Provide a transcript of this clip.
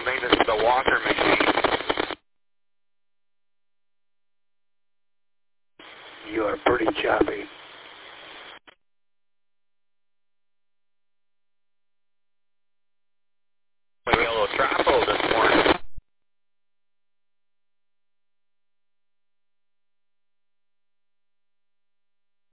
maintenance of the washer machine. You are pretty choppy.